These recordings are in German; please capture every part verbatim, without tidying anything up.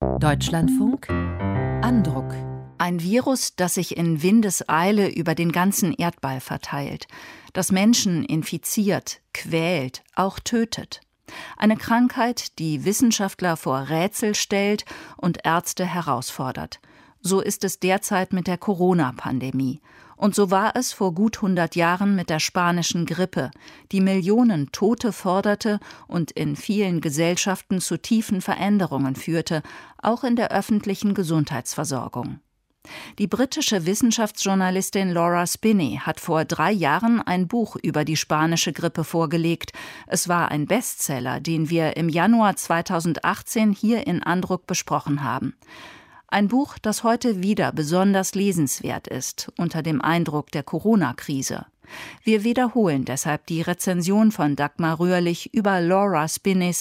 Deutschlandfunk Andruck. Ein Virus, das sich in Windeseile über den ganzen Erdball verteilt, das Menschen infiziert, quält, auch tötet. Eine Krankheit, die Wissenschaftler vor Rätsel stellt und Ärzte herausfordert. So ist es derzeit mit der Corona-Pandemie. Und so war es vor gut hundert Jahren mit der spanischen Grippe, die Millionen Tote forderte und in vielen Gesellschaften zu tiefen Veränderungen führte, auch in der öffentlichen Gesundheitsversorgung. Die britische Wissenschaftsjournalistin Laura Spinney hat vor drei Jahren ein Buch über die spanische Grippe vorgelegt. Es war ein Bestseller, den wir im Januar zweitausendachtzehn hier in Andruck besprochen haben. Ein Buch, das heute wieder besonders lesenswert ist, unter dem Eindruck der Corona-Krise. Wir wiederholen deshalb die Rezension von Dagmar Röhrlich über Laura Spinneys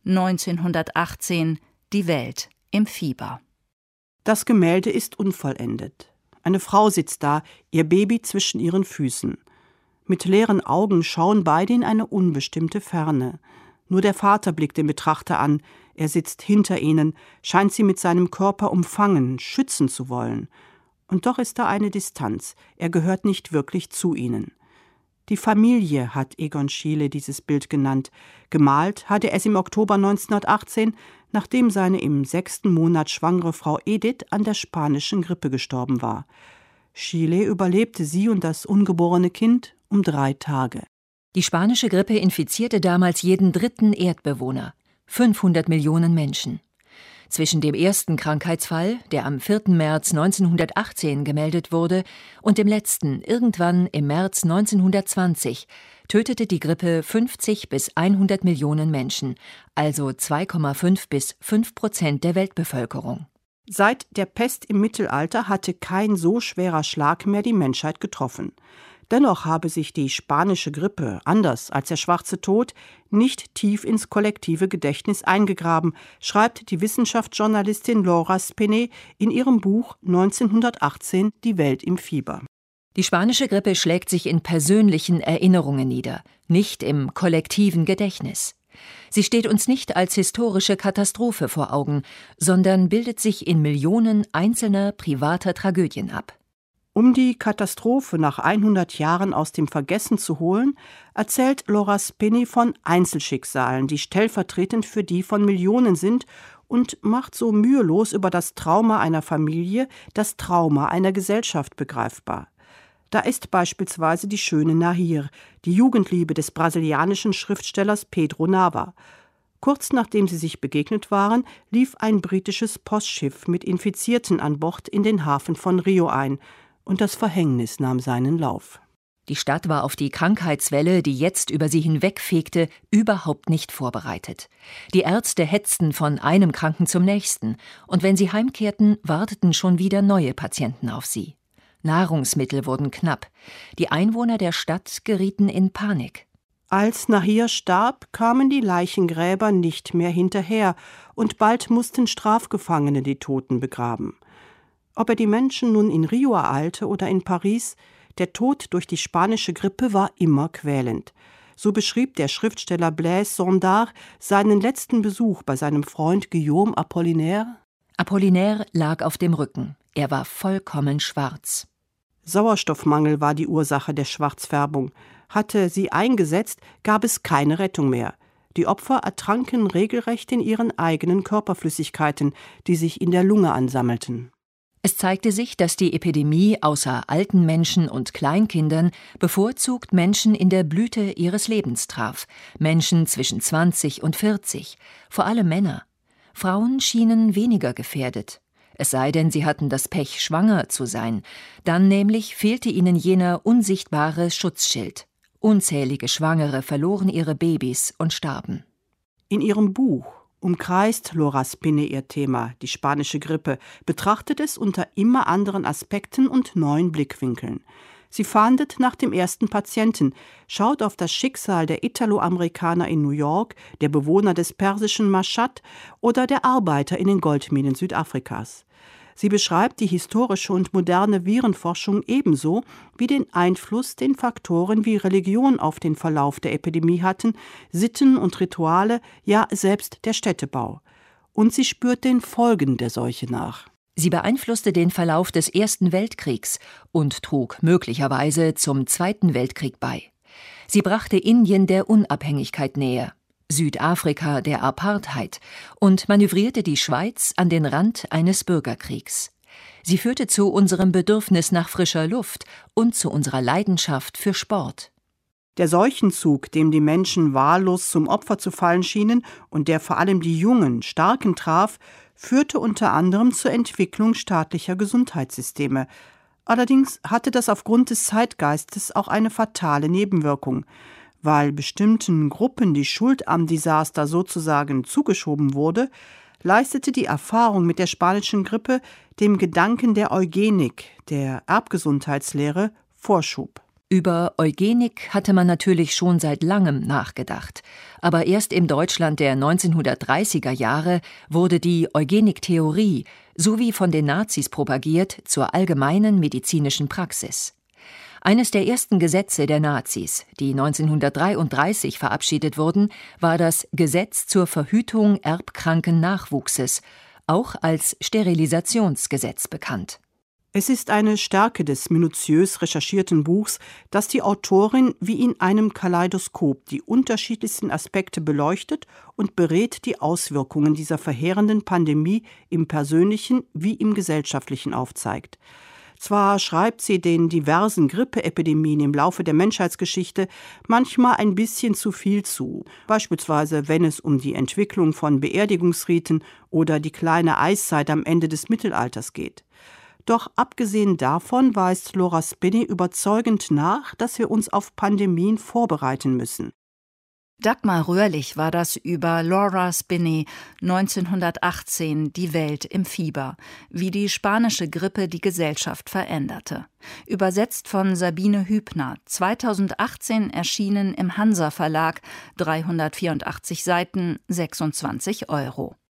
neunzehnhundertachtzehn Die Welt im Fieber. Das Gemälde ist unvollendet. Eine Frau sitzt da, ihr Baby zwischen ihren Füßen. Mit leeren Augen schauen beide in eine unbestimmte Ferne. Nur der Vater blickt den Betrachter an. Er sitzt hinter ihnen, scheint sie mit seinem Körper umfangen, schützen zu wollen. Und doch ist da eine Distanz. Er gehört nicht wirklich zu ihnen. Die Familie hat Egon Schiele dieses Bild genannt. Gemalt hatte er es im Oktober neunzehnhundertachtzehn, nachdem seine im sechsten Monat schwangere Frau Edith an der spanischen Grippe gestorben war. Schiele überlebte sie und das ungeborene Kind um drei Tage. Die spanische Grippe infizierte damals jeden dritten Erdbewohner, fünfhundert Millionen Menschen. Zwischen dem ersten Krankheitsfall, der am vierten März neunzehnhundertachtzehn gemeldet wurde, und dem letzten, irgendwann im März neunzehnhundertzwanzig, tötete die Grippe fünfzig bis hundert Millionen Menschen, also zwei Komma fünf bis fünf Prozent der Weltbevölkerung. Seit der Pest im Mittelalter hatte kein so schwerer Schlag mehr die Menschheit getroffen. Dennoch habe sich die spanische Grippe, anders als der Schwarze Tod, nicht tief ins kollektive Gedächtnis eingegraben, schreibt die Wissenschaftsjournalistin Laura Spinney in ihrem Buch neunzehnhundertachtzehn Die Welt im Fieber. Die spanische Grippe schlägt sich in persönlichen Erinnerungen nieder, nicht im kollektiven Gedächtnis. Sie steht uns nicht als historische Katastrophe vor Augen, sondern bildet sich in Millionen einzelner privater Tragödien ab. Um die Katastrophe nach hundert Jahren aus dem Vergessen zu holen, erzählt Laura Spinney von Einzelschicksalen, die stellvertretend für die von Millionen sind, und macht so mühelos über das Trauma einer Familie das Trauma einer Gesellschaft begreifbar. Da ist beispielsweise die schöne Nahir, die Jugendliebe des brasilianischen Schriftstellers Pedro Nava. Kurz nachdem sie sich begegnet waren, lief ein britisches Postschiff mit Infizierten an Bord in den Hafen von Rio ein, und das Verhängnis nahm seinen Lauf. Die Stadt war auf die Krankheitswelle, die jetzt über sie hinwegfegte, überhaupt nicht vorbereitet. Die Ärzte hetzten von einem Kranken zum nächsten, und wenn sie heimkehrten, warteten schon wieder neue Patienten auf sie. Nahrungsmittel wurden knapp. Die Einwohner der Stadt gerieten in Panik. Als Nahir starb, kamen die Leichengräber nicht mehr hinterher, und bald mussten Strafgefangene die Toten begraben. Ob er die Menschen nun in Rio ereilte oder in Paris, der Tod durch die spanische Grippe war immer quälend. So beschrieb der Schriftsteller Blaise Cenдар seinen letzten Besuch bei seinem Freund Guillaume Apollinaire. Apollinaire lag auf dem Rücken. Er war vollkommen schwarz. Sauerstoffmangel war die Ursache der Schwarzfärbung. Hatte sie eingesetzt, gab es keine Rettung mehr. Die Opfer ertranken regelrecht in ihren eigenen Körperflüssigkeiten, die sich in der Lunge ansammelten. Es zeigte sich, dass die Epidemie außer alten Menschen und Kleinkindern bevorzugt Menschen in der Blüte ihres Lebens traf, Menschen zwischen zwanzig und vierzig, vor allem Männer. Frauen schienen weniger gefährdet. Es sei denn, sie hatten das Pech, schwanger zu sein. Dann nämlich fehlte ihnen jener unsichtbare Schutzschild. Unzählige Schwangere verloren ihre Babys und starben. In ihrem Buch umkreist Laura Spinney ihr Thema, die spanische Grippe, betrachtet es unter immer anderen Aspekten und neuen Blickwinkeln. Sie fahndet nach dem ersten Patienten, schaut auf das Schicksal der Italo-Amerikaner in New York, der Bewohner des persischen Maschhad oder der Arbeiter in den Goldminen Südafrikas. Sie beschreibt die historische und moderne Virenforschung ebenso wie den Einfluss, den Faktoren wie Religion auf den Verlauf der Epidemie hatten, Sitten und Rituale, ja selbst der Städtebau. und sie spürt den Folgen der Seuche nach. Sie beeinflusste den Verlauf des Ersten Weltkriegs und trug möglicherweise zum Zweiten Weltkrieg bei. Sie brachte Indien der Unabhängigkeit näher, Südafrika der Apartheid und manövrierte die Schweiz an den Rand eines Bürgerkriegs. Sie führte zu unserem Bedürfnis nach frischer Luft und zu unserer Leidenschaft für Sport. Der Seuchenzug, dem die Menschen wahllos zum Opfer zu fallen schienen und der vor allem die jungen, Starken traf, führte unter anderem zur Entwicklung staatlicher Gesundheitssysteme. Allerdings hatte das aufgrund des Zeitgeistes auch eine fatale Nebenwirkung. Weil bestimmten Gruppen die Schuld am Desaster sozusagen zugeschoben wurde, leistete die Erfahrung mit der spanischen Grippe dem Gedanken der Eugenik, der Erbgesundheitslehre, Vorschub. Über Eugenik hatte man natürlich schon seit langem nachgedacht. Aber erst im Deutschland der neunzehnhundertdreißiger Jahre wurde die Eugeniktheorie, so wie von den Nazis propagiert, zur allgemeinen medizinischen Praxis. Eines der ersten Gesetze der Nazis, die neunzehnhundertdreiunddreißig verabschiedet wurden, war das Gesetz zur Verhütung erbkranken Nachwuchses, auch als Sterilisationsgesetz bekannt. Es ist eine Stärke des minutiös recherchierten Buchs, dass die Autorin wie in einem Kaleidoskop die unterschiedlichsten Aspekte beleuchtet und berät, die Auswirkungen dieser verheerenden Pandemie im persönlichen wie im gesellschaftlichen aufzeigt. Zwar schreibt sie den diversen Grippeepidemien im Laufe der Menschheitsgeschichte manchmal ein bisschen zu viel zu, beispielsweise wenn es um die Entwicklung von Beerdigungsriten oder die kleine Eiszeit am Ende des Mittelalters geht. Doch abgesehen davon weist Laura Spinney überzeugend nach, dass wir uns auf Pandemien vorbereiten müssen. Dagmar Röhrlich war das über Laura Spinney neunzehnhundertachtzehn Die Welt im Fieber, wie die spanische Grippe die Gesellschaft veränderte. Übersetzt von Sabine Hübner, zweitausendachtzehn erschienen im Hansa Verlag, dreihundertvierundachtzig Seiten, sechsundzwanzig Euro.